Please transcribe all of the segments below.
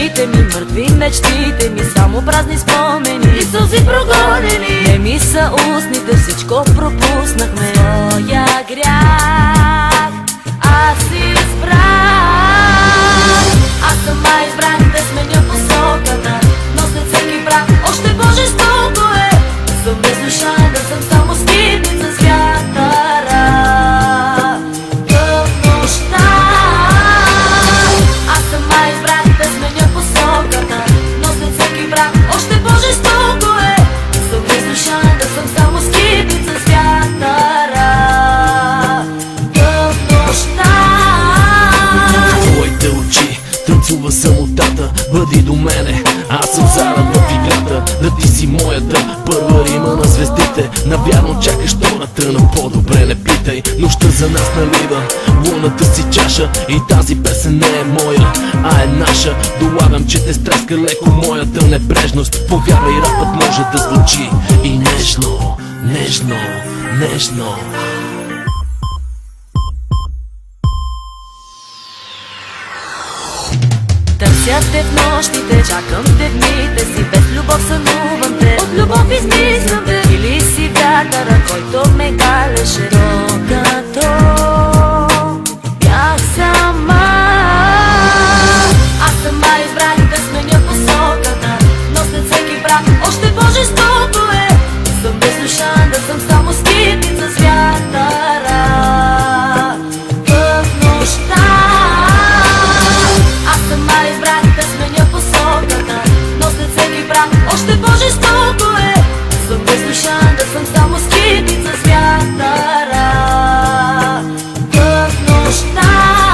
очите ми, мъртви мечтите ми, само празни спомени и сълзи прогонени. Не ми са устните, всичко пропуснахме. Своя грях аз избрах. Аз сама избрах да сменя посоката, но след всеки брак още по-жестоко е. Съм бездушен, да съм само скитница с вятъра в нощта. Аз сама избрах да сменя посоката, но след всеки брак още по-жестоко е. Съм бездушен, да съм само скитница с вятъра в нощта. Твоите очи танцува самотата, бъди до мене, аз съм зарад в играта. Да ти си моята първа рима на звездите. Навярно чакаш втората, но по-добре не питай. Нощта за нас налива луната си чаша и тази песен не е моя, а е наша. Долагам, че те стреска леко моята небрежност. Повярвай, рапът може да звучи и нежно, нежно, нежно. Търся те в нощите, чакам те в дните си, без любов сънувам те, от любов измислям те. Или си вятъра, който ме галеше, докато бях сама. Аз сама избрах да сменя посоката, но след всеки брак още по-жестоко е. Съм бездушен, да съм само скитница с вятъра в нощта. Аз сама избрах да сменя посоката, но след всеки брак още по-жестоко е. Съм бездушен, да съм само скитница с вятъра в нощта.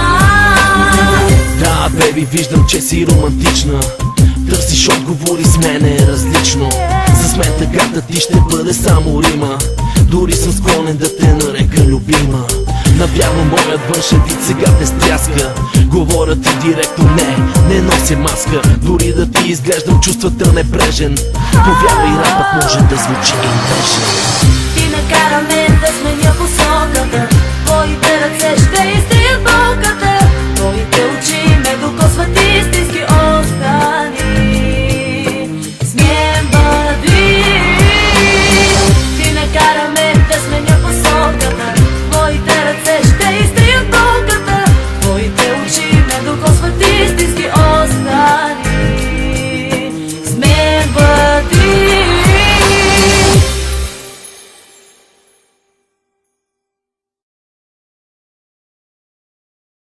Да, беби, виждам, че си романтична. Търсиш отговори, с мен е различно. С мен тъгата ти ще бъде само рима. Дори съм склонен да те нарека любима. Навярно моят външен вид сега те стряска. Говоря ти директно, не нося маска. Дори да ти изглеждам чувствата небрежен, повярвай, рапът може да звучи и нежен. Ти накара мен да сменя посоката,